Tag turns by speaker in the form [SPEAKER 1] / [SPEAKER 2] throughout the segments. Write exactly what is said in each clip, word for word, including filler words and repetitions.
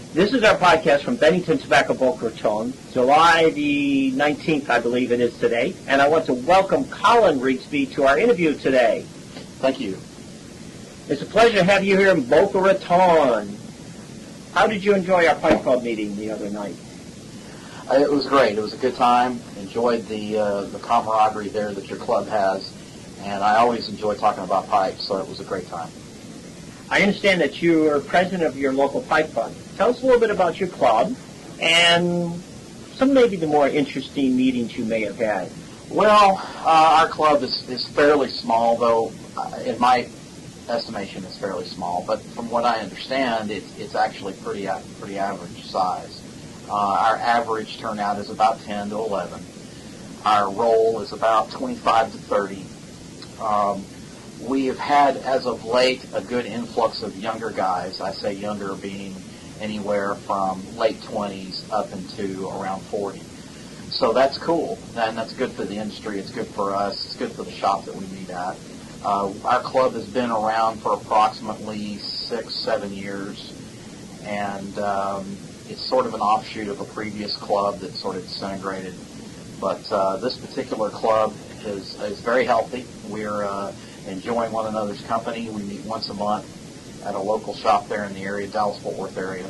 [SPEAKER 1] This is our podcast from Bennington Tobacco Boca Raton, July the nineteenth, I believe it is today. And I want to welcome Colin Rigsby to our interview today.
[SPEAKER 2] Thank you.
[SPEAKER 1] It's a pleasure to have you here in Boca Raton. How did you enjoy our Pipe Club meeting the other night?
[SPEAKER 2] Uh, it was great. It was a good time. Enjoyed the uh, the camaraderie there that your club has. And I always enjoy talking about pipes, so it was a great time.
[SPEAKER 1] I understand that you are president of your local pipe club. Tell us a little bit about your club and some maybe the more interesting meetings you may have had.
[SPEAKER 2] Well, uh, our club is, is fairly small, though uh, in my estimation it's fairly small. But from what I understand, it, it's actually pretty pretty average size. Uh, our average turnout is about ten to eleven. Our roll is about twenty-five to thirty. Um, We have had, as of late, a good influx of younger guys. I say younger being anywhere from late twenties up into around forty. So that's cool, and that's good for the industry. It's good for us. It's good for the shop that we meet at. Uh, our club has been around for approximately six, seven years, and um, it's sort of an offshoot of a previous club that sort of disintegrated. But uh, this particular club is, is very healthy. We're uh, enjoying one another's company. We meet once a month at a local shop there in the area, Dallas-Fort Worth area.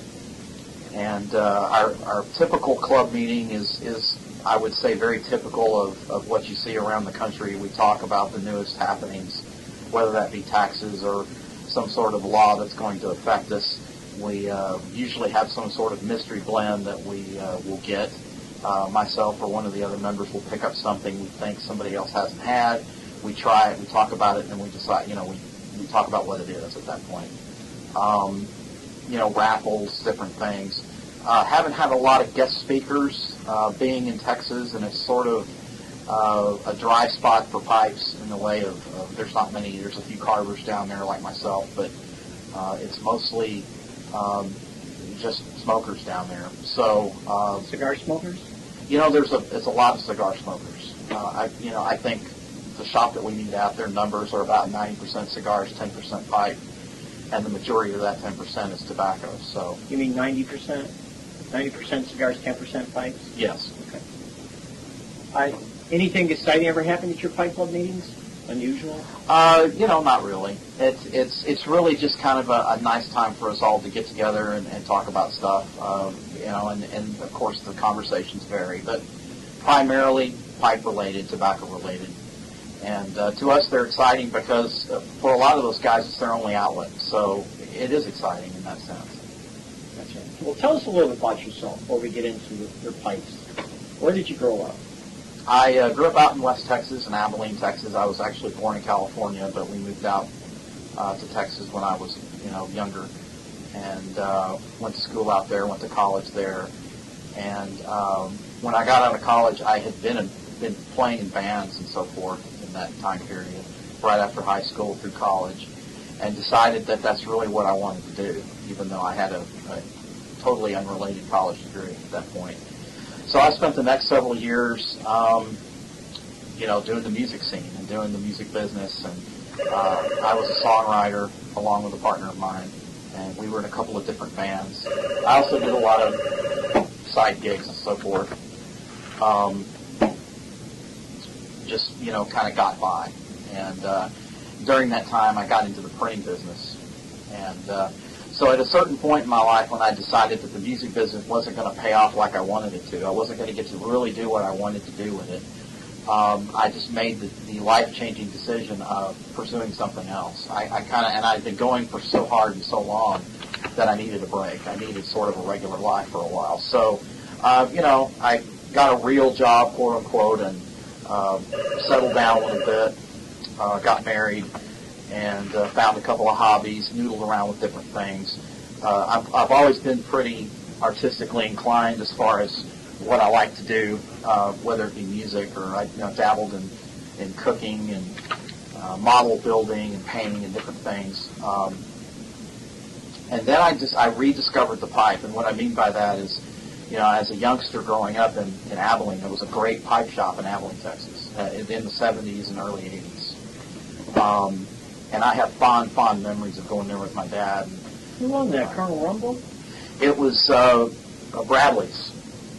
[SPEAKER 2] And uh, our, our typical club meeting is, is, I would say, very typical of, of what you see around the country. We talk about the newest happenings, whether that be taxes or some sort of law that's going to affect us. We uh, usually have some sort of mystery blend that we uh, will get. Uh, myself or one of the other members will pick up something we think somebody else hasn't had. We try it, we talk about it, and then we decide, you know, we, we talk about what it is at that point. Um, you know, raffles, different things. Uh, haven't had a lot of guest speakers uh, being in Texas, and it's sort of uh, a dry spot for pipes in the way of, of, there's not many, there's a few carvers down there like myself, but uh, it's mostly um, just smokers down there. So, uh,
[SPEAKER 1] cigar smokers?
[SPEAKER 2] You know, there's a, it's a lot of cigar smokers. Uh, I, you know, I think the shop that we meet at, their numbers are about ninety percent cigars, ten percent pipe, and the majority of that ten percent is tobacco. So
[SPEAKER 1] you mean ninety percent? ninety percent cigars, ten percent pipes?
[SPEAKER 2] Yes.
[SPEAKER 1] Okay. I, anything exciting ever happened at your pipe club meetings? Unusual?
[SPEAKER 2] Uh, you know, not really. It's it's it's really just kind of a, a nice time for us all to get together and, and talk about stuff. Um, you know, and, and of course the conversations vary, but primarily pipe related, tobacco related. And uh, to us, they're exciting because uh, for a lot of those guys, it's their only outlet. So it is exciting in that sense.
[SPEAKER 1] Gotcha. Well, tell us a little bit about yourself before we get into your pipes. Where did you grow up?
[SPEAKER 2] I uh, grew up out in West Texas, in Abilene, Texas. I was actually born in California, but we moved out uh, to Texas when I was, you know, younger, and uh, went to school out there, went to college there. And um, when I got out of college, I had been in, been playing in bands and so forth in that time period, right after high school through college, and decided that that's really what I wanted to do, even though I had a, a totally unrelated college degree at that point. So I spent the next several years, um, you know, doing the music scene and doing the music business, and uh, I was a songwriter along with a partner of mine, and we were in a couple of different bands. I also did a lot of side gigs and so forth. Um, just, you know, kind of got by. And uh, during that time, I got into the printing business. And uh, so at a certain point in my life when I decided that the music business wasn't going to pay off like I wanted it to, I wasn't going to get to really do what I wanted to do with it, um, I just made the, the life-changing decision of pursuing something else. I, I kind of, and I'd been going for so hard and so long that I needed a break. I needed sort of a regular life for a while. So, uh, you know, I got a real job, quote-unquote, and Uh, settled down a little bit, uh, got married, and uh, found a couple of hobbies, noodled around with different things. Uh, I've, I've always been pretty artistically inclined as far as what I like to do, uh, whether it be music or I you know, dabbled in, in cooking and uh, model building and painting and different things. Um, and then I just I rediscovered the pipe, and what I mean by that is, you know, as a youngster growing up in, in Abilene, there was a great pipe shop in Abilene, Texas, uh, in, in the seventies and early eighties. Um, and I have fond, fond memories of going there with my dad.
[SPEAKER 1] Who owned that, Colonel Rumble?
[SPEAKER 2] It was uh, uh, Bradley's.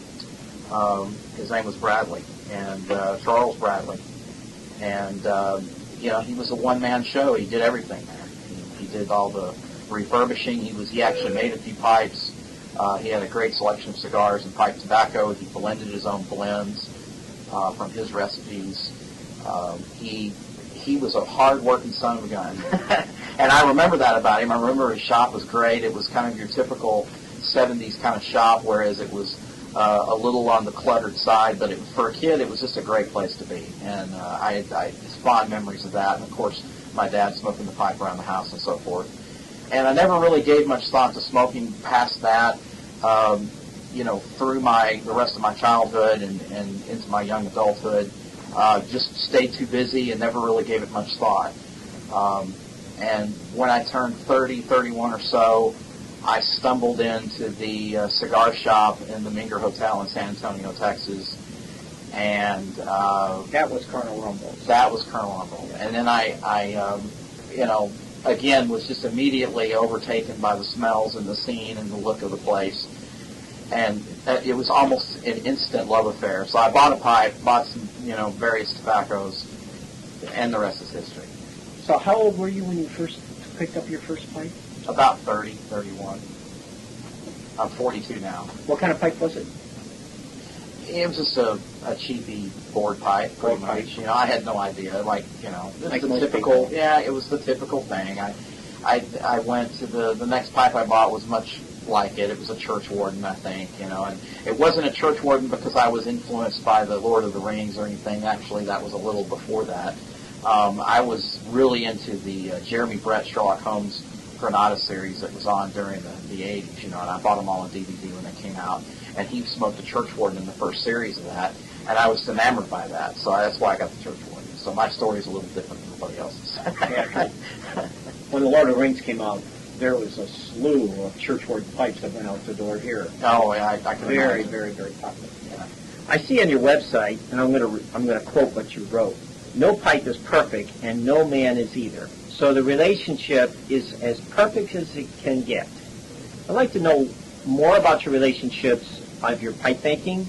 [SPEAKER 2] Um, his name was Bradley, and uh, Charles Bradley. And, uh, you know, he was a one-man show. He did everything there. He, he did all the refurbishing. He was he actually made a few pipes. Uh, he had a great selection of cigars and pipe tobacco. He blended his own blends uh, from his recipes. Um, he he was a hard-working son of a gun. And I remember that about him. I remember his shop was great. It was kind of your typical seventies kind of shop, whereas it was uh, a little on the cluttered side. But it, for a kid, it was just a great place to be. And uh, I, I fond memories of that. And, of course, my dad smoking the pipe around the house and so forth. And I never really gave much thought to smoking past that, um, you know, through my the rest of my childhood and, and into my young adulthood. Uh, just stayed too busy and never really gave it much thought. Um, and when I turned thirty, thirty-one or so, I stumbled into the uh, cigar shop in the Minger Hotel in San Antonio, Texas. And uh,
[SPEAKER 1] that was Colonel Rumble.
[SPEAKER 2] That was Colonel Rumble. Yeah. And then I, I um, you know, again, was just immediately overtaken by the smells and the scene and the look of the place. And it was almost an instant love affair. So I bought a pipe, bought some, you know, various tobaccos, and the rest is history.
[SPEAKER 1] So how old were you when you first picked up your first pipe?
[SPEAKER 2] About thirty, thirty-one. I'm forty-two now.
[SPEAKER 1] What kind of pipe was it?
[SPEAKER 2] It was just a, a cheapy board pipe, pretty
[SPEAKER 1] board
[SPEAKER 2] much.
[SPEAKER 1] Pipe.
[SPEAKER 2] You know, I had no idea. Like, you know, it was
[SPEAKER 1] like
[SPEAKER 2] the
[SPEAKER 1] most
[SPEAKER 2] typical.
[SPEAKER 1] people.
[SPEAKER 2] Yeah, it was the typical thing. I, I, I went to the the next pipe I bought was much like it. It was a church warden, I think. You know, and it wasn't a church warden because I was influenced by the Lord of the Rings or anything. Actually, that was a little before that. Um, I was really into the uh, Jeremy Brett Sherlock Holmes Granada series that was on during the, the eighties, you know, and I bought them all on D V D when they came out. And he smoked a church warden in the first series of that, and I was enamored by that. So that's why I got the church warden. So my story is a little different than everybody else's.
[SPEAKER 1] When the Lord of the Rings came out, there was a slew of church warden pipes that went out the door here.
[SPEAKER 2] Oh, yeah, I, I can
[SPEAKER 1] very,
[SPEAKER 2] imagine.
[SPEAKER 1] very, very popular. Yeah. I see on your website, and I'm going to I'm going to quote what you wrote. No pipe is perfect, and no man is either. So the relationship is as perfect as it can get. I'd like to know more about your relationships of your pipe making,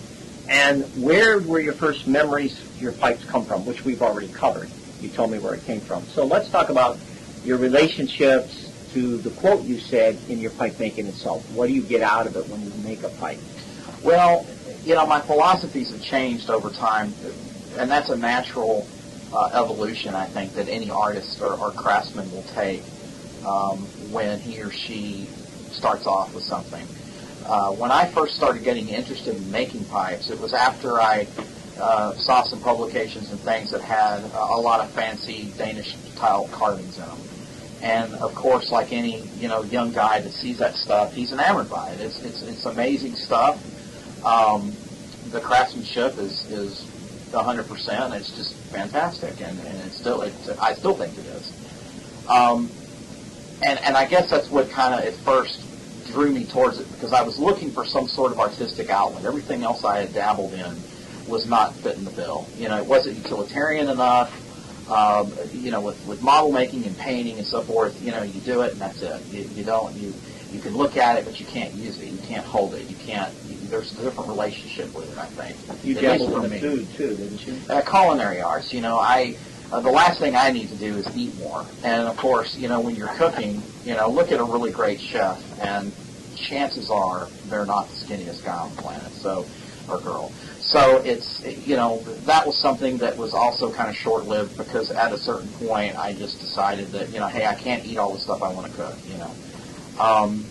[SPEAKER 1] and where were your first memories your pipes come from, which we've already covered. You told me where it came from. So let's talk about your relationships to the quote you said in your pipe making itself. What do you get out of it when you make a pipe?
[SPEAKER 2] Well, you know, my philosophies have changed over time, and that's a natural uh, evolution, I think, that any artist or, or craftsman will take um, when he or she starts off with something. Uh, when I first started getting interested in making pipes, it was after I uh, saw some publications and things that had a, a lot of fancy Danish tile carvings in them. And of course, like any you know young guy that sees that stuff, he's enamored by it. It's it's, it's amazing stuff. Um, the craftsmanship is is one hundred percent. It's just fantastic, and, and it's still it, I still think it is. Um, and and I guess that's what kind of at first drew me towards it, because I was looking for some sort of artistic outlet. Everything else I had dabbled in was not fitting the bill. You know, it wasn't utilitarian enough. Um, you know, with, with model making and painting and so forth, you know, you do it and that's it. You, you don't, you, you can look at it, but you can't use it. You can't hold it. You can't, you, there's a different relationship with it, I think.
[SPEAKER 1] You dabbled in the food too, didn't you?
[SPEAKER 2] Uh, culinary arts, you know, I, uh, the last thing I need to do is eat more. And of course, you know, when you're cooking, you know, look at a really great chef, and chances are they're not the skinniest guy on the planet, so, or girl. So it's, you know, that was something that was also kind of short-lived, because at a certain point I just decided that, you know, hey, I can't eat all the stuff I want to cook, you know. Um,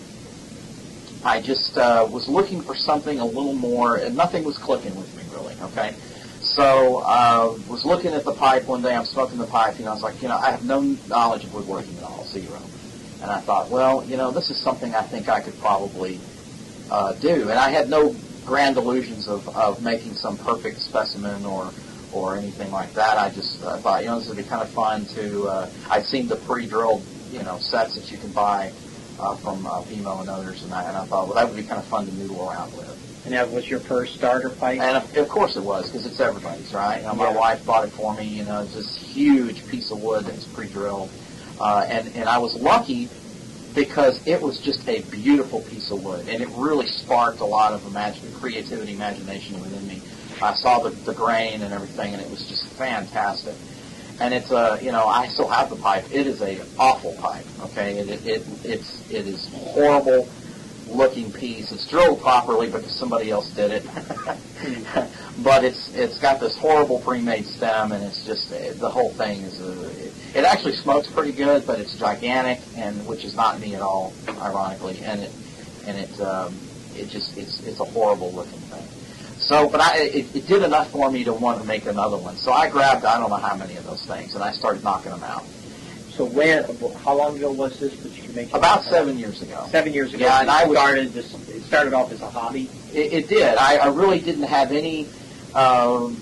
[SPEAKER 2] I just uh, was looking for something a little more, and nothing was clicking with me really, okay? So uh, was looking at the pipe one day, I'm smoking the pipe, you know, I was like, you know, I have no knowledge of woodworking at all, zero. And I thought, well, you know, this is something I think I could probably uh, do. And I had no grand illusions of, of making some perfect specimen or or anything like that. I just uh, thought, you know, this would be kind of fun to, uh, I'd seen the pre-drilled, you know, sets that you can buy uh, from uh, P M O and others, and I, and I thought, well, that would be kind of fun to noodle around with.
[SPEAKER 1] And that was your first starter pipe?
[SPEAKER 2] And of, of course it was, because it's everybody's, right? You know, my
[SPEAKER 1] yeah.
[SPEAKER 2] wife bought it for me, you know, it's this huge piece of wood that was pre-drilled. Uh, and, and I was lucky because it was just a beautiful piece of wood, and it really sparked a lot of imagine, creativity, imagination within me. I saw the, the grain and everything, and it was just fantastic. And it's a, you know, I still have the pipe. It is a awful pipe. Okay, it it, it it's it is horrible looking piece. It's drilled properly because somebody else did it, but it's it's got this horrible pre-made stem, and it's just the whole thing is a, it, it actually smokes pretty good, but it's gigantic, and which is not me at all, ironically, and it and it um, it just it's it's a horrible looking thing. So, but I it, it did enough for me to want to make another one. So I grabbed I don't know how many of those things, and I started knocking them out.
[SPEAKER 1] So when, how long ago was this that you made?
[SPEAKER 2] About seven years ago.
[SPEAKER 1] Seven years ago.
[SPEAKER 2] Yeah, and I was,
[SPEAKER 1] started this. It started off as a hobby.
[SPEAKER 2] It, it did. I, I really didn't have any um,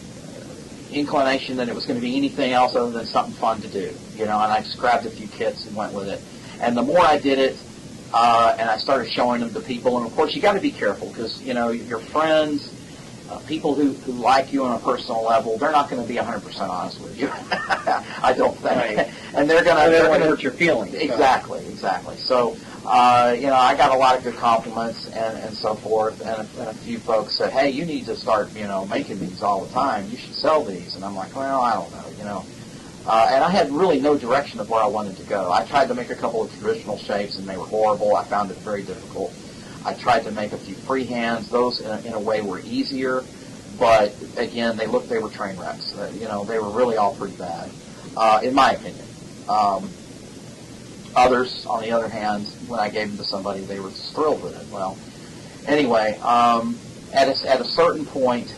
[SPEAKER 2] inclination that it was going to be anything else other than something fun to do. You know, and I just grabbed a few kits and went with it. And the more I did it, uh, and I started showing them to people, and of course you got to be careful because you know your friends. Uh, people who, who like you on a personal level, they're not going to be one hundred percent honest with you. I don't think.
[SPEAKER 1] Right.
[SPEAKER 2] And they're going to
[SPEAKER 1] they're going to hurt your feelings. So.
[SPEAKER 2] Exactly, exactly. So, uh, you know, I got a lot of good compliments and, and so forth, and a, and a few folks said, hey, you need to start, you know, making these all the time. You should sell these. And I'm like, well, I don't know, you know. Uh, and I had really no direction of where I wanted to go. I tried to make a couple of traditional shapes, and they were horrible. I found it very difficult. I tried to make a few freehands. Those, in a, in a way, were easier. But, again, they looked, they were train wrecks. Uh, you know, they were really all pretty bad, uh, in my opinion. Um, others, on the other hand, when I gave them to somebody, they were just thrilled with it. Well, anyway, um, at, a, at a certain point,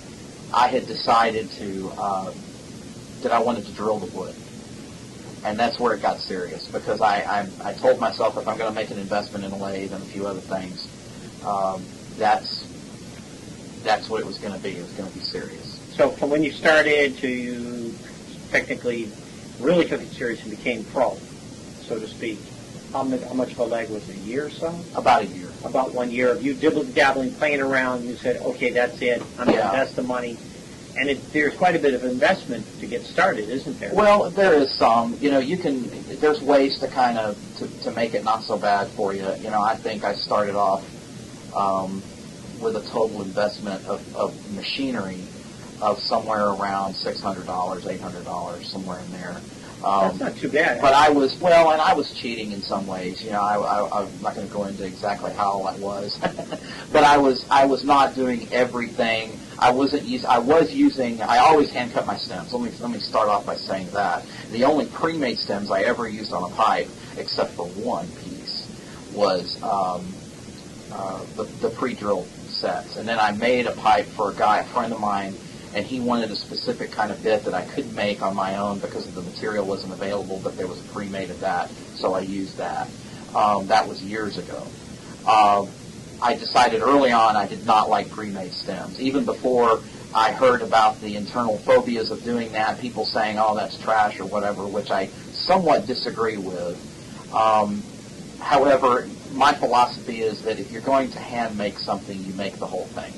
[SPEAKER 2] I had decided to, uh, that I wanted to drill the wood. And that's where it got serious, because I, I, I told myself if I'm going to make an investment in a lathe and a few other things, um, that's that's what it was going to be. It was going to be serious.
[SPEAKER 1] So from when you started to you technically really took it serious and became pro, so to speak, how much, how much of a lag was it, a year or so?
[SPEAKER 2] About a year.
[SPEAKER 1] About one year of you dibbling, dabbling, playing around. You said, okay, that's it. I'm going to
[SPEAKER 2] Yeah.
[SPEAKER 1] invest the money. And it, there's quite a bit of investment to get started, isn't there?
[SPEAKER 2] Well, there is some. You know, you can. There's ways to kind of to, to make it not so bad for you. You know, I think I started off um, with a total investment of, of machinery of somewhere around six hundred dollars, eight hundred dollars, somewhere in there. Um,
[SPEAKER 1] That's not too bad.
[SPEAKER 2] But I was, well, and I was cheating in some ways. You know, I, I, I'm not going to go into exactly how that was. But I was I was not doing everything. I wasn't use, I was using, I always hand cut my stems. Let me, let me start off by saying that. The only pre-made stems I ever used on a pipe, except for one piece, was um, uh, the, the pre-drilled sets. And then I made a pipe for a guy, a friend of mine, and he wanted a specific kind of bit that I couldn't make on my own because the material wasn't available, but there was a pre-made of that, so I used that. Um, that was years ago. Uh, I decided early on I did not like pre-made stems. Even before I heard about the internal phobias of doing that, people saying, oh, that's trash or whatever, which I somewhat disagree with. Um, however, my philosophy is that if you're going to hand make something, you make the whole thing.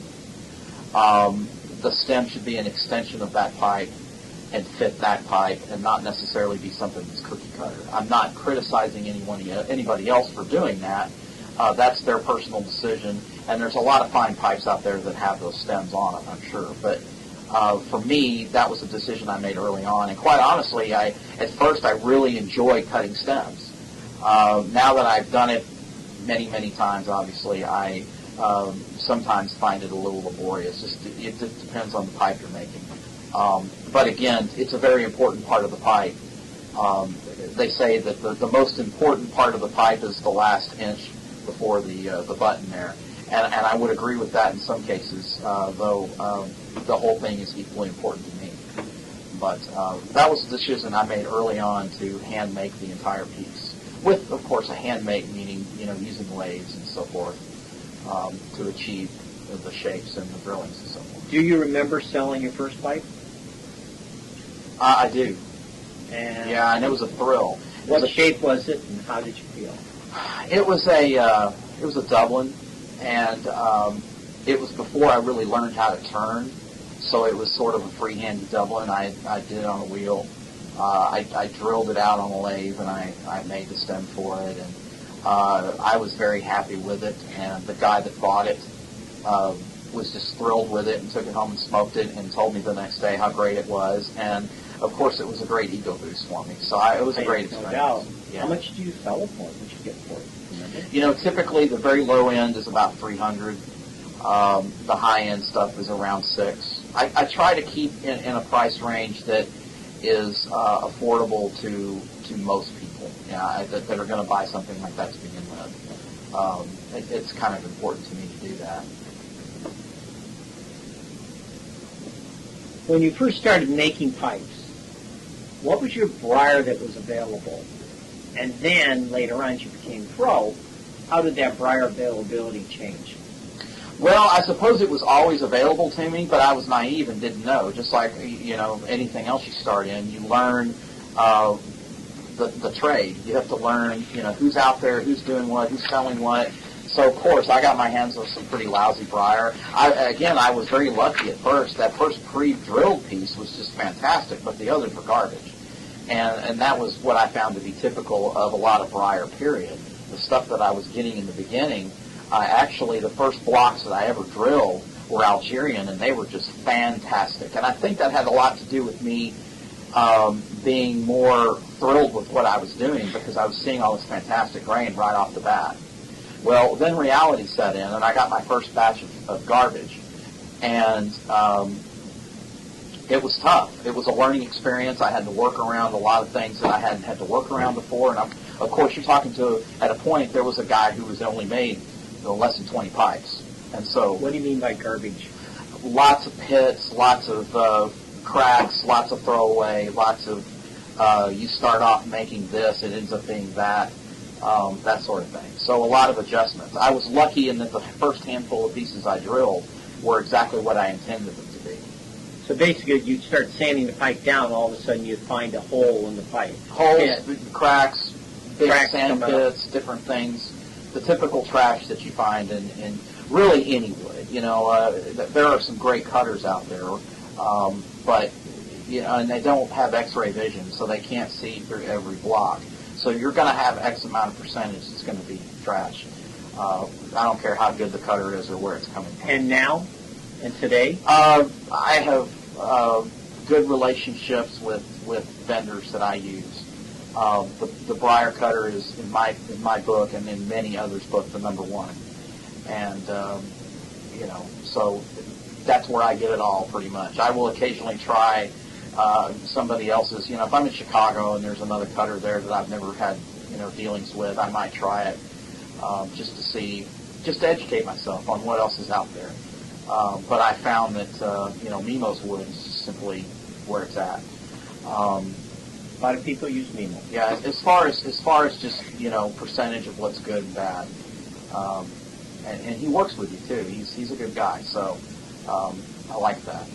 [SPEAKER 2] Um, the stem should be an extension of that pipe and fit that pipe and not necessarily be something that's cookie cutter. I'm not criticizing anyone, anybody else for doing that. Uh, that's their personal decision, and there's a lot of fine pipes out there that have those stems on them, I'm sure. But uh, for me, that was a decision I made early on, and quite honestly, I at first I really enjoyed cutting stems. Uh, now that I've done it many, many times, obviously, I um, sometimes find it a little laborious. Just, it just depends on the pipe you're making. Um, but again, it's a very important part of the pipe. Um, they say that the, the most important part of the pipe is the last inch before the uh, the button there, and and I would agree with that in some cases, uh, though um, the whole thing is equally important to me. But uh, that was a decision I made early on to hand make the entire piece, with of course a hand make meaning you know using lathes and so forth um, to achieve the shapes and the drillings and so forth.
[SPEAKER 1] Do you remember selling your first pipe?
[SPEAKER 2] Uh, I do.
[SPEAKER 1] And
[SPEAKER 2] yeah, and it was a thrill.
[SPEAKER 1] What
[SPEAKER 2] it was a,
[SPEAKER 1] shape was it, and how did you feel?
[SPEAKER 2] It was a uh, it was a Dublin, and um, it was before I really learned how to turn, so it was sort of a free-handed Dublin. I I did it on a wheel. Uh, I, I drilled it out on a lathe, and I, I made the stem for it, and Uh, I was very happy with it, and the guy that bought it uh, was just thrilled with it and took it home and smoked it and told me the next day how great it was. And, of course, it was a great ego boost for me. So I, it was a great
[SPEAKER 1] No
[SPEAKER 2] experience.
[SPEAKER 1] doubt.
[SPEAKER 2] Yeah.
[SPEAKER 1] How much do you sell it for? What did you get for it? Remember?
[SPEAKER 2] You know, typically the very low end is about three hundred. Um, the high end stuff is around six. I, I try to keep in, in a price range that is uh, affordable to to most people. Yeah, that, that are going to buy something like that to begin with. Um, it, it's kind of important to me to do that.
[SPEAKER 1] When you first started making pipes, what was your briar that was available? And then later on, as you became pro, how did that briar availability change?
[SPEAKER 2] Well, I suppose it was always available to me, but I was naive and didn't know. Just like, you know, anything else you start in, you learn uh, the, the trade. You have to learn, you know, who's out there, who's doing what, who's selling what. So, of course, I got my hands on some pretty lousy briar. I, again, I was very lucky at first. That first pre-drilled piece was just fantastic, but the others were garbage. And, and that was what I found to be typical of a lot of briar, period. The stuff that I was getting in the beginning, uh, actually the first blocks that I ever drilled were Algerian, and they were just fantastic. And I think that had a lot to do with me um, being more thrilled with what I was doing because I was seeing all this fantastic grain right off the bat. Well, then reality set in, and I got my first batch of, of garbage. And um, it was tough. It was a learning experience. I had to work around a lot of things that I hadn't had to work around before. And I'm, of course, you're talking to, at a point, there was a guy who was only made you know, less than twenty pipes. And so,
[SPEAKER 1] What do you mean by garbage?
[SPEAKER 2] lots of pits, lots of uh, cracks, lots of throwaway, lots of, uh, you start off making this, it ends up being that. Um, that sort of thing. So a lot of adjustments. I was lucky in that the first handful of pieces I drilled were exactly what I intended them to be.
[SPEAKER 1] So basically, you'd start sanding the pipe down, all of a sudden you'd find a hole in the pipe.
[SPEAKER 2] Holes,
[SPEAKER 1] Yeah.
[SPEAKER 2] cracks, big
[SPEAKER 1] Cracks
[SPEAKER 2] sand
[SPEAKER 1] come out.
[SPEAKER 2] pits, different things. The typical trash that you find in, in really any wood. You know, uh, th- there are some great cutters out there, um, but you know, and they don't have X-ray vision, so they can't see through every block. So you're going to have X amount of percentage that's going to be trash. Uh, I don't care how good the cutter is or where it's coming from.
[SPEAKER 1] And now, and today,
[SPEAKER 2] Uh, I have uh, good relationships with, with vendors that I use. Uh, the, the briar cutter is, in my in my book and in many others' book, the number one. And, um, you know, so that's where I get it all pretty much. I will occasionally try uh, somebody else's, you know, if I'm in Chicago and there's another cutter there that I've never had, you know, dealings with, I might try it um, just to see, just to educate myself on what else is out there. Um, but I found that, uh, you know, Mimo's wood is simply where it's at. Um,
[SPEAKER 1] a lot of people use Mimo.
[SPEAKER 2] yeah, as far as as far as just, you know, percentage of what's good and bad. Um, and, and he works with you, too. He's, he's a good guy, so um, I like that.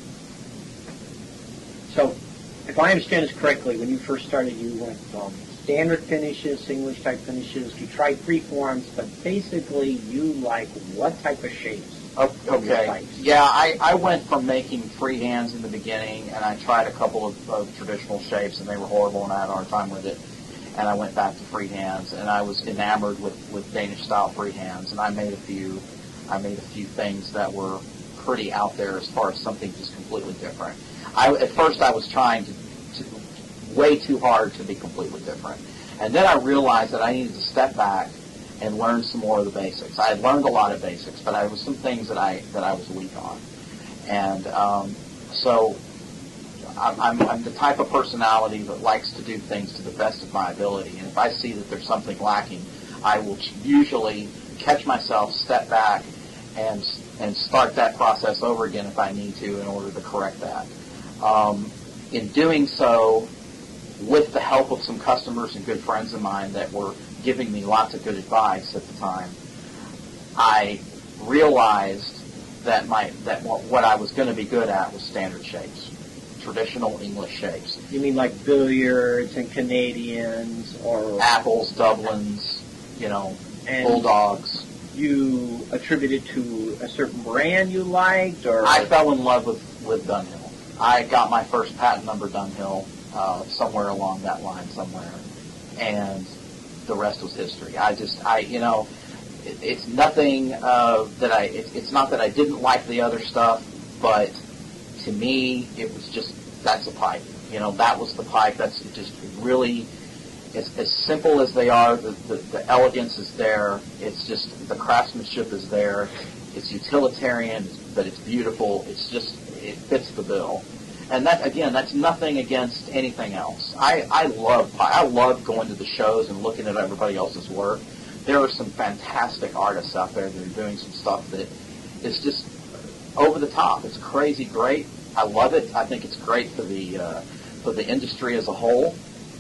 [SPEAKER 1] So, if I understand this correctly, when you first started, you went from standard finishes, English type finishes. You tried freeforms, but basically you like what type of shapes?
[SPEAKER 2] O-
[SPEAKER 1] of your
[SPEAKER 2] Okay.
[SPEAKER 1] pipes?
[SPEAKER 2] Yeah, I, I went from making freehands in the beginning, and I tried a couple of, of traditional shapes, and they were horrible, and I had a hard time with it. And I went back to freehands, and I was enamored with, with Danish-style freehands, and I made a few. I made a few things that were pretty out there as far as something just completely different. I, at first, I was trying to, to way too hard to be completely different, and then I realized that I needed to step back and learn some more of the basics. I had learned a lot of basics, but there was some things that I that I was weak on, and um, so I'm, I'm, I'm the type of personality that likes to do things to the best of my ability. And if I see that there's something lacking, I will usually catch myself, step back, and and start that process over again if I need to in order to correct that. Um, in doing so, with the help of some customers and good friends of mine that were giving me lots of good advice at the time, I realized that my that what, what I was going to be good at was standard shapes, traditional English shapes.
[SPEAKER 1] You mean like billiards and Canadians or
[SPEAKER 2] Apples, Dublins, you know,
[SPEAKER 1] and
[SPEAKER 2] Bulldogs.
[SPEAKER 1] You attribute it to a certain brand you liked, or
[SPEAKER 2] I fell in love with, with Dunhill. I got my first patent number Dunhill uh, somewhere along that line somewhere. And the rest was history. I just, I, you know, it, it's nothing uh, that I, it, it's not that I didn't like the other stuff, but to me, it was just, that's a pipe. You know, that was the pipe. That's just really, it's as simple as they are. The, the, the elegance is there. It's just, the craftsmanship is there. It's utilitarian, but it's beautiful. It's just, it fits the bill. And that, again, that's nothing against anything else. I, I love pipe. I love going to the shows and looking at everybody else's work. There are some fantastic artists out there that are doing some stuff that is just over the top. It's crazy great. I love it. I think it's great for the uh, for the industry as a whole.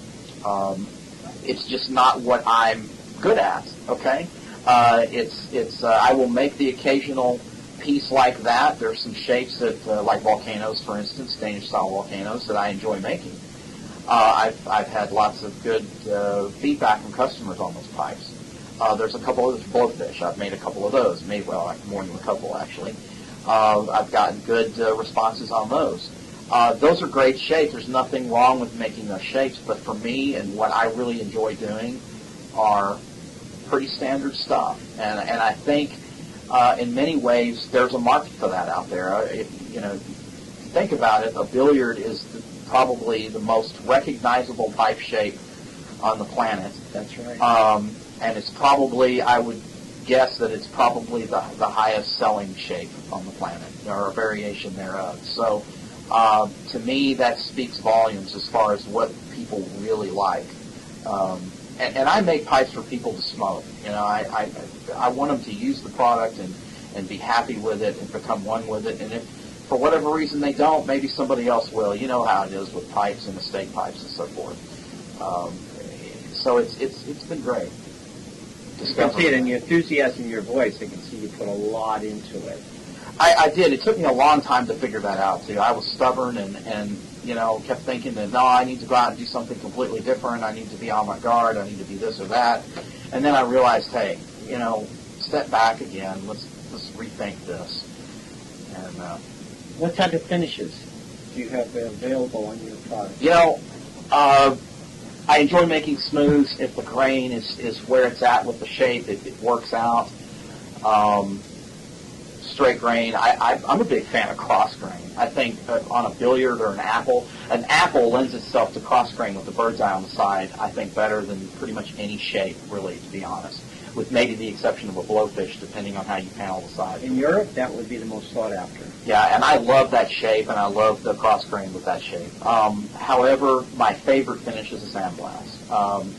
[SPEAKER 2] Um, it's just not what I'm good at. Okay, uh, it's it's. Uh, I will make the occasional piece like that. There's some shapes that, uh, like volcanoes, for instance, Danish-style volcanoes, that I enjoy making. Uh, I've I've had lots of good uh, feedback from customers on those pipes. Uh, there's a couple of blowfish. I've made a couple of those. Made well, more than a couple actually. Uh, I've gotten good uh, responses on those. Uh, those are great shapes. There's nothing wrong with making those shapes, but for me and what I really enjoy doing are pretty standard stuff. And and I think uh, in many ways there's a market for that out there. Uh, if, you know, if you think about it, a billiard is the, probably the most recognizable pipe shape on the planet.
[SPEAKER 1] That's right.
[SPEAKER 2] Um, and it's probably, I would guess that it's probably the, the highest selling shape on the planet, or a variation thereof. So uh, to me, that speaks volumes as far as what people really like. Um, and, and I make pipes for people to smoke. You know, I, I, I want them to use the product and, and be happy with it and become one with it. And if for whatever reason they don't, maybe somebody else will. You know how it is with pipes and estate pipes and so forth. Um, so it's it's it's been great.
[SPEAKER 1] You can see it in your enthusiasm in your voice. I can see you put a lot into it.
[SPEAKER 2] I, I did. It took me a long time to figure that out, too. I was stubborn and, and, you know, kept thinking that, no, I need to go out and do something completely different. I need to be on my guard. I need to be this or that. And then I realized, hey, you know, step back again. Let's let's rethink this. And uh,
[SPEAKER 1] what type of finishes do you have available on your product?
[SPEAKER 2] You know, uh, I enjoy making smooths if the grain is, is where it's at with the shape, if it works out. Um, straight grain, I, I, I'm a big fan of cross grain. I think uh, on a billiard or an apple, an apple lends itself to cross grain with the bird's eye on the side, I think better than pretty much any shape, really, to be honest, with maybe the exception of a blowfish, depending on how you panel the side.
[SPEAKER 1] In Europe, that would be the most sought after.
[SPEAKER 2] Yeah, and I love that shape, and I love the cross grain with that shape. Um, however, my favorite finish is a sandblast. Um,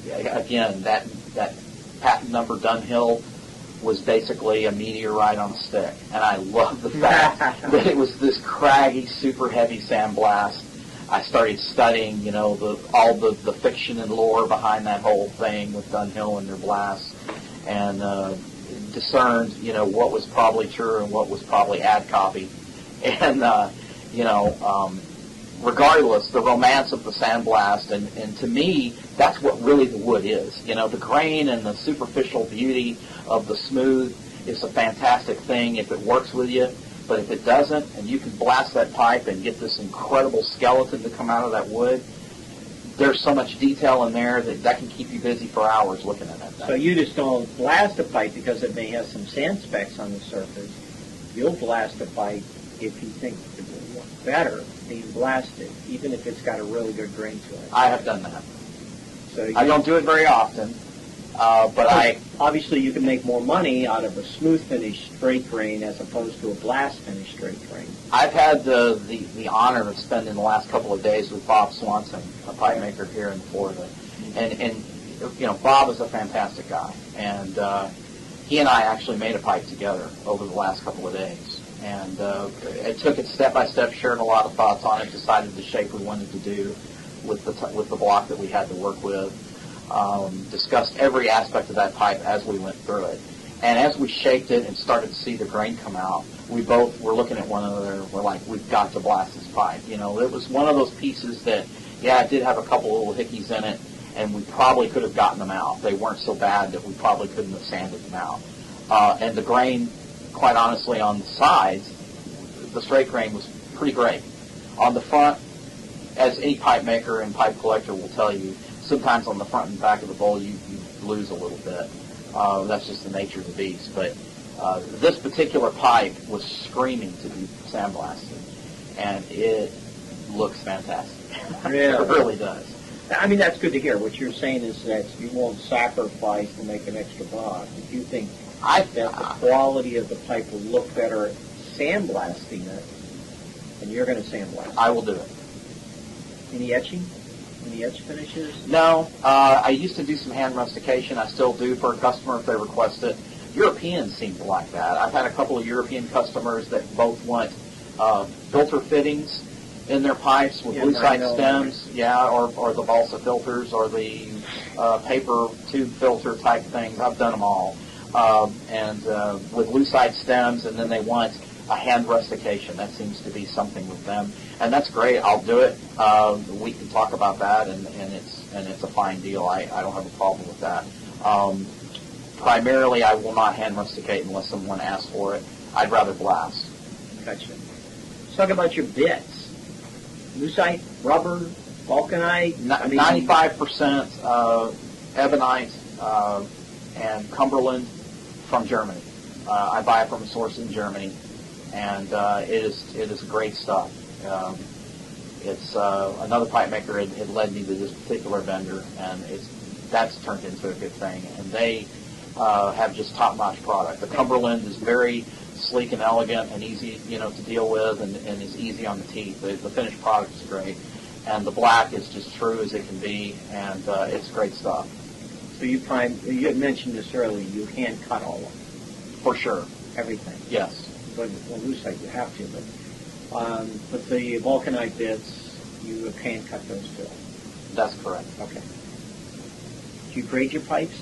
[SPEAKER 2] again, that that patent number Dunhill was basically a meteorite on a stick, and I love the fact that it was this craggy, super heavy sandblast. I started studying, you know, the all the, the fiction and lore behind that whole thing with Dunhill and their blasts, and uh, discerned, you know, what was probably true and what was probably ad copy. And, uh, you know, um, regardless, the romance of the sandblast, and, and to me, that's what really the wood is. You know, the grain and the superficial beauty of the smooth is a fantastic thing if it works with you. But if it doesn't, and you can blast that pipe and get this incredible skeleton to come out of that wood, there's so much detail in there that that can keep you busy for hours looking at that thing.
[SPEAKER 1] So you just don't blast a pipe because it may have some sand specks on the surface. You'll blast a pipe if you think it will look better being blasted, even if it's got a really good grain to it.
[SPEAKER 2] I have done that.
[SPEAKER 1] So you,
[SPEAKER 2] I don't do it very often, uh, but I...
[SPEAKER 1] Obviously, you can make more money out of a smooth finish straight grain as opposed to a blast finish straight grain.
[SPEAKER 2] I've had the, the, the honor of spending the last couple of days with Bob Swanson, a pipe maker here in Florida. And, and you know, Bob is a fantastic guy. And uh, he and I actually made a pipe together over the last couple of days. And uh, it took it step by step, shared a lot of thoughts on it, decided the shape we wanted to do with the, t- with the block that we had to work with. Um, discussed every aspect of that pipe as we went through it. And as we shaped it and started to see the grain come out, we both were looking at one another. We're like, we've got to blast this pipe. You know, it was one of those pieces that, yeah, it did have a couple little hickeys in it, and we probably could have gotten them out. They weren't so bad that we probably couldn't have sanded them out. Uh, and the grain, quite honestly, on the sides, the straight grain was pretty great. On the front, as any pipe maker and pipe collector will tell you, sometimes on the front and back of the bowl, you, you lose a little bit. Uh, that's just the nature of the beast. But uh, this particular pipe was screaming to be sandblasted, and it looks fantastic.
[SPEAKER 1] Yeah.
[SPEAKER 2] It really does.
[SPEAKER 1] I mean, that's good to hear. What you're saying is that you won't sacrifice to make an extra buck. If you think
[SPEAKER 2] I
[SPEAKER 1] that the quality of the pipe will look better sandblasting it, then you're going to sandblast it.
[SPEAKER 2] I will do it.
[SPEAKER 1] Any etching? Any etch finishes?
[SPEAKER 2] No, uh, I used to do some hand rustication. I still do for a customer if they request it. Europeans seem to like that. I've had a couple of European customers that both want uh, filter fittings in their pipes with
[SPEAKER 1] Yeah,
[SPEAKER 2] lucite
[SPEAKER 1] no, no,
[SPEAKER 2] stems, yeah, or, or the balsa filters or the uh, paper tube filter type things. I've done them all. Um, and uh, with lucite stems, and then they want a hand rustication. That seems to be something with them, and that's great. I'll do it. Uh, we can talk about that, and, and it's and it's a fine deal. I, I don't have a problem with that. Um, primarily, I will not hand rusticate unless someone asks for it. I'd rather blast.
[SPEAKER 1] Gotcha. Let's talk about your bits. Lucite, rubber, vulcanite. I mean,
[SPEAKER 2] ninety-five percent uh, ebonite uh, and Cumberland from Germany. Uh, I buy it from a source in Germany, and uh, it is it is great stuff. Um, it's uh, another pipe maker had, had led me to this particular vendor, and it's that's turned into a good thing. And they uh, have just top-notch product. The Cumberland is very sleek and elegant and easy, you know, to deal with, and, and is easy on the teeth. The, the finished product is great, and the black is just true as it can be, and uh, it's great stuff.
[SPEAKER 1] So you prime. You had mentioned this earlier. You hand cut all of them,
[SPEAKER 2] For sure.
[SPEAKER 1] everything.
[SPEAKER 2] Yes.
[SPEAKER 1] But well, lucite you have to, but um, but the vulcanite bits you hand cut those too.
[SPEAKER 2] That's correct.
[SPEAKER 1] Okay. Do you grade your pipes?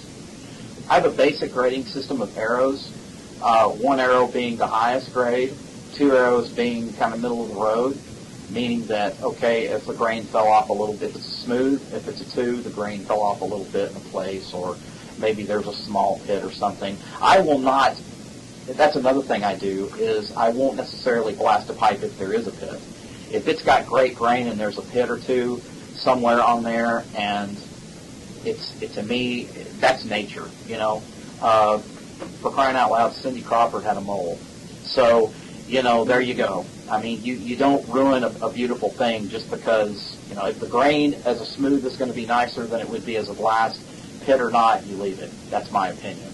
[SPEAKER 2] I have a basic grading system of arrows, uh, one arrow being the highest grade, two arrows being kind of middle of the road, meaning that, okay, if the grain fell off a little bit, if it's smooth, if it's a two, the grain fell off a little bit in a place, or maybe there's a small pit or something. I will not, that's another thing I do, is I won't necessarily blast a pipe if there is a pit. If it's got great grain and there's a pit or two somewhere on there, and it's, it, to me, that's nature, you know. Uh, for crying out loud, Cindy Crawford had a mole. So, you know, there you go. I mean, you, you don't ruin a, a beautiful thing just because, you know, if the grain as a smooth is going to be nicer than it would be as a blast, pit or not, you leave it. That's my opinion,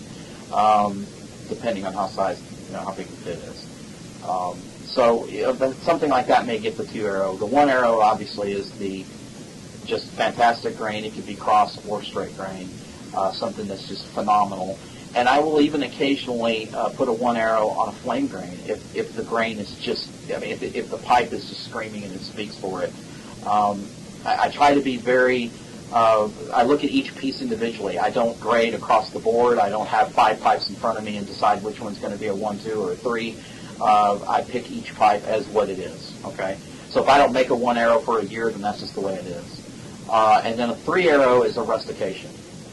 [SPEAKER 2] um, depending on how size, you know, how big the pit is. Um, so, you know, then something like that may get the two arrow. The one arrow, obviously, is the just fantastic grain. It could be cross or straight grain, uh, something that's just phenomenal. And I will even occasionally uh, put a one arrow on a flame grain if, if the grain is just, I mean, if, if the pipe is just screaming and it speaks for it. Um, I, I try to be very, uh, I look at each piece individually. I don't grade across the board. I don't have five pipes in front of me and decide which one's going to be a one, two, or a three. Uh, I pick each pipe as what it is, okay? So if I don't make a one arrow for a year, then that's just the way it is. Uh, and then a three arrow is a rustication.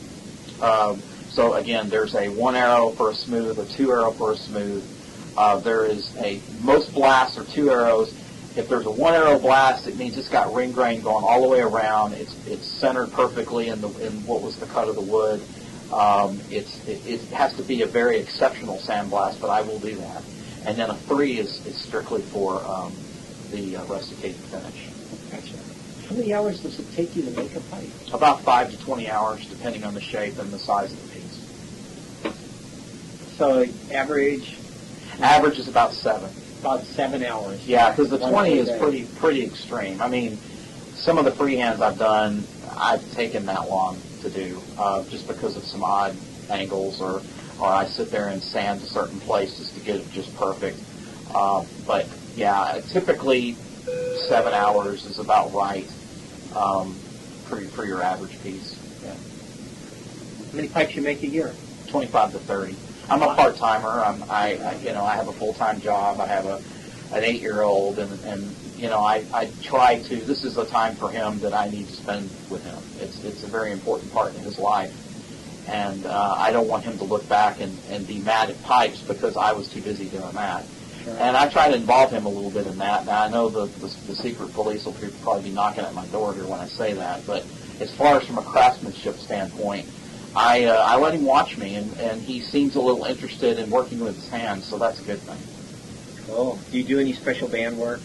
[SPEAKER 2] Um, So again, there's a one arrow for a smooth, a two arrow for a smooth. Uh, there is a, most blasts are two arrows. If there's a one arrow blast, it means it's got ring grain going all the way around. It's it's centered perfectly in the in what was the cut of the wood. Um, it's it, it has to be a very exceptional sandblast, but I will do that. And then a three is, is strictly for um, the uh, rusticated finish.
[SPEAKER 1] Gotcha. How many hours does it take you to make a pipe?
[SPEAKER 2] About five to twenty hours, depending on the shape and the size of the piece.
[SPEAKER 1] So average,
[SPEAKER 2] Average is about seven.
[SPEAKER 1] about seven hours.
[SPEAKER 2] Yeah, because the
[SPEAKER 1] One
[SPEAKER 2] twenty
[SPEAKER 1] per
[SPEAKER 2] is
[SPEAKER 1] day.
[SPEAKER 2] pretty pretty extreme. I mean, some of the freehands I've done, I've taken that long to do, uh, just because of some odd angles, or or I sit there and sand a certain place just to get it just perfect. Uh, but yeah, typically seven hours is about right um, for for your average piece. Yeah.
[SPEAKER 1] How many pipes you make a year?
[SPEAKER 2] twenty-five to thirty. I'm a part-timer. I'm, I, I, you know, I have a full-time job. I have a, an eight-year-old, and, and you know, I, I try to. This is a time for him that I need to spend with him. It's, it's a very important part in his life, and uh, I don't want him to look back and, and be mad at pipes because I was too busy doing that.
[SPEAKER 1] Sure.
[SPEAKER 2] And I try to involve him a little bit in that. Now I know the, the, the secret police will probably be knocking at my door here when I say that, but as far as from a craftsmanship standpoint, I uh, I let him watch me, and, and he seems a little interested in working with his hands, so that's a good thing.
[SPEAKER 1] Cool. Do you do any special band work?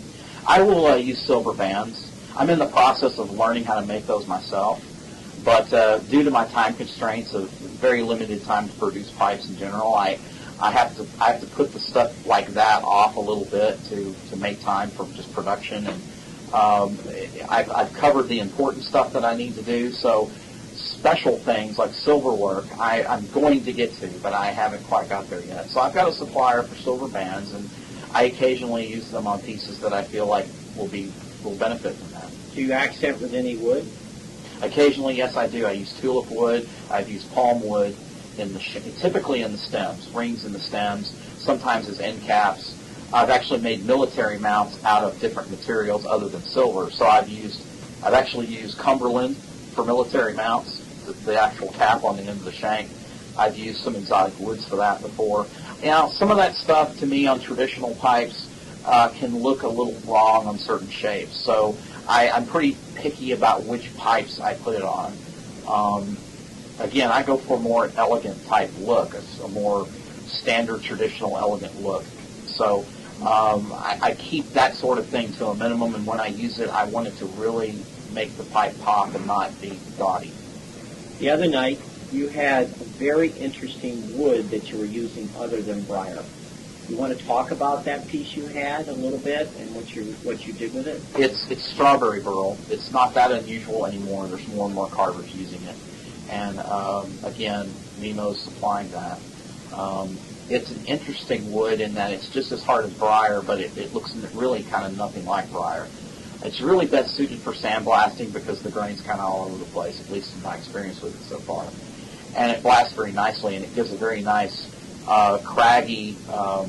[SPEAKER 2] I will uh, use silver bands. I'm in the process of learning how to make those myself, but uh, due to my time constraints of very limited time to produce pipes in general, I I have to I have to put the stuff like that off a little bit to, to make time for just production. And um, I've, I've covered the important stuff that I need to do. So special things like silver work, I, I'm going to get to, but I haven't quite got there yet. So I've got a supplier for silver bands, and I occasionally use them on pieces that I feel like will be will benefit from that.
[SPEAKER 1] Do you accent with any wood?
[SPEAKER 2] Occasionally, yes, I do. I use tulip wood. I've used palm wood. In the sh- typically in the stems, rings in the stems, sometimes as end caps. I've actually made military mounts out of different materials other than silver. So I've used, I've actually used Cumberland for military mounts, the, the actual cap on the end of the shank. I've used some exotic woods for that before. You know, some of that stuff to me on traditional pipes uh, can look a little wrong on certain shapes. So I, I'm pretty picky about which pipes I put it on. Um, Again, I go for a more elegant type look, a, a more standard, traditional, elegant look. So um, I, I keep that sort of thing to a minimum, and when I use it, I want it to really make the pipe pop and not be gaudy.
[SPEAKER 1] The other night, you had a very interesting wood that you were using other than briar. You want to talk about that piece you had a little bit and what you what you did with it?
[SPEAKER 2] It's it's strawberry burl. It's not that unusual anymore. There's more and more carvers using it. And, um, again, Nemo's supplying that. Um, it's an interesting wood in that it's just as hard as briar, but it, it looks really kind of nothing like briar. It's really best suited for sandblasting because the grain's kind of all over the place, at least in my experience with it so far. And it blasts very nicely, and it gives a very nice, uh, craggy, um,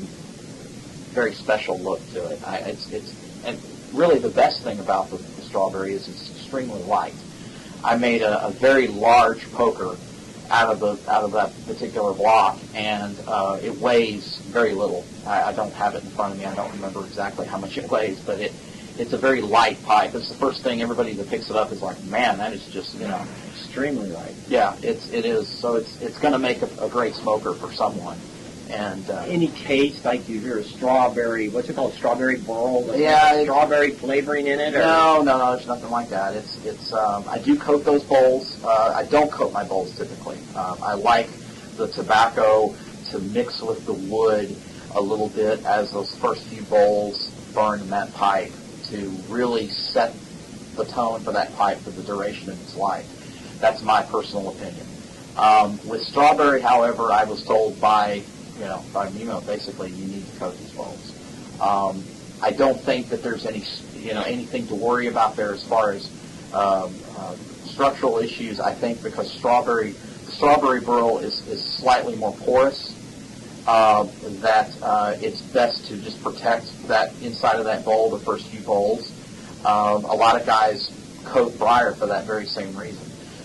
[SPEAKER 2] very special look to it. I, it's, it's, and really the best thing about the, the strawberry is it's extremely light. I made a, a very large poker out of the out of that particular block, and uh, it weighs very little. I, I don't have it in front of me. I don't remember exactly how much it weighs, but it it's a very light pipe. It's the first thing everybody that picks it up is like, man, that is just you know
[SPEAKER 1] extremely light.
[SPEAKER 2] Yeah, it's it is. So it's it's going to make a, a great smoker for someone. And uh,
[SPEAKER 1] any taste, like you hear a strawberry, what's it called, strawberry burl? Like
[SPEAKER 2] yeah,
[SPEAKER 1] strawberry flavoring in it? Or?
[SPEAKER 2] No, no, no, there's nothing like that. It's it's. Um, I do coat those bowls. Uh, I don't coat my bowls typically. Um, I like the tobacco to mix with the wood a little bit as those first few bowls burn in that pipe to really set the tone for that pipe for the duration of its life. That's my personal opinion. Um, with strawberry, however, I was told by you know, by Nemo, basically, you need to coat these bowls. Um, I don't think that there's any, you know, anything to worry about there as far as um, uh, structural issues. I think because strawberry, the strawberry burl is, is slightly more porous, uh, that uh, it's best to just protect that inside of that bowl, the first few bowls. Um, a lot of guys coat briar for that very same reason.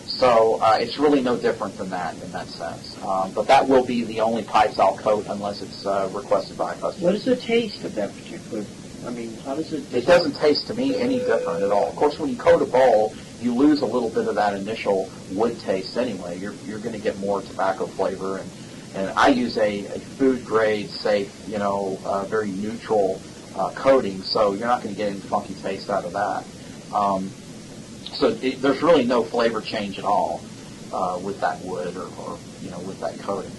[SPEAKER 2] So uh, it's really no different than that in that sense. Um, but that will be the only pipes I'll coat unless it's uh, requested by a customer.
[SPEAKER 1] What is the taste of that particular? I mean, how does it?
[SPEAKER 2] It doesn't taste to me any different at all. Of course, when you coat a bowl, you lose a little bit of that initial wood taste anyway. You're you're going to get more tobacco flavor, and and I use a, a food grade, safe, you know, uh, very neutral uh, coating, so you're not going to get any funky taste out of that. Um, So it, there's really no flavor change at all uh, with that wood or, or, you know, with that coating.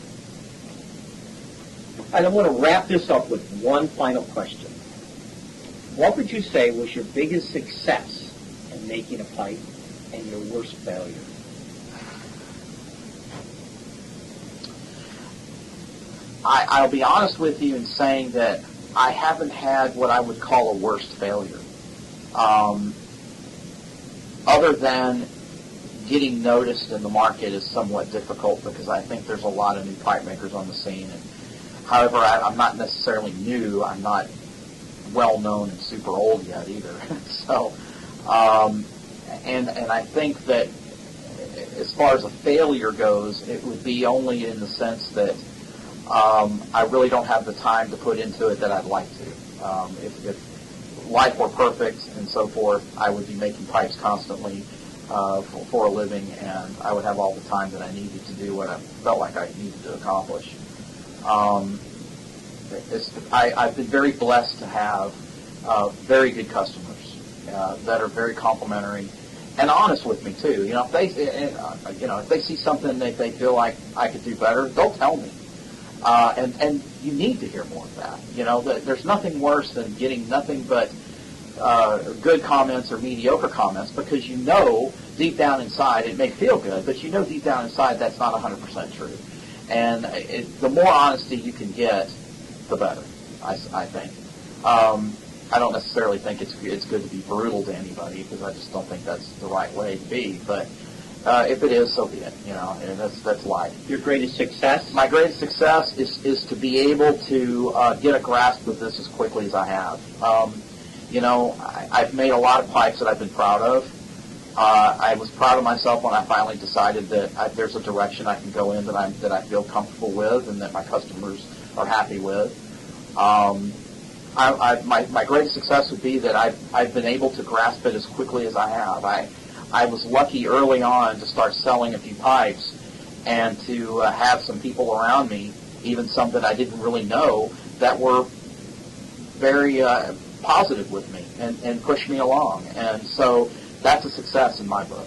[SPEAKER 1] I want to wrap this up with one final question. What would you say was your biggest success in making a pipe and your worst failure?
[SPEAKER 2] I, I'll be honest with you in saying that I haven't had what I would call a worst failure. Um, Other than getting noticed in the market is somewhat difficult because I think there's a lot of new pipe makers on the scene. And however, I, I'm not necessarily new. I'm not well known and super old yet either. so, um, and and I think that as far as a failure goes, it would be only in the sense that um, I really don't have the time to put into it that I'd like to. Um, if, if life were perfect and so forth, I would be making pipes constantly. uh, for, for a living, and I would have all the time that I needed to do what I felt like I needed to accomplish. Um, it's, I, I've been very blessed to have uh, very good customers uh, that are very complimentary and honest with me too. You know, if they, uh, you know, if they see something that they feel like I could do better, they'll tell me. Uh, and and you need to hear more of that. You know, there's nothing worse than getting nothing but uh, good comments or mediocre comments, because you know deep down inside it may feel good, but you know deep down inside that's not one hundred percent true. And it, the more honesty you can get, the better, I, I think. Um, I don't necessarily think it's it's good to be brutal to anybody, because I just don't think that's the right way to be. But uh, if it is, so be it. You know, and that's that's life.
[SPEAKER 1] Your greatest success?
[SPEAKER 2] My greatest success is is to be able to uh, get a grasp of this as quickly as I have. Um, you know, I, I've made a lot of pipes that I've been proud of. Uh, I was proud of myself when I finally decided that I, there's a direction I can go in that I that I feel comfortable with and that my customers are happy with. Um, I, I, my, my greatest success would be that I've, I've been able to grasp it as quickly as I have. I, I was lucky early on to start selling a few pipes and to uh, have some people around me, even some that I didn't really know, that were very uh, positive with me and, and pushed me along. And so that's a success in my book.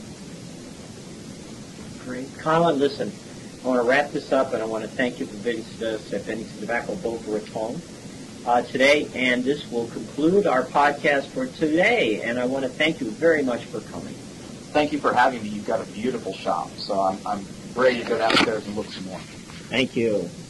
[SPEAKER 1] Great. Colin, listen, I want to wrap this up, and I want to thank you for visiting us at Bennington Tobacco Boca Raton uh, today, and this will conclude our podcast for today, and I want to thank you very much for coming.
[SPEAKER 2] Thank you for having me. You've got a beautiful shop, so I'm, I'm ready to go downstairs and look some more.
[SPEAKER 1] Thank you.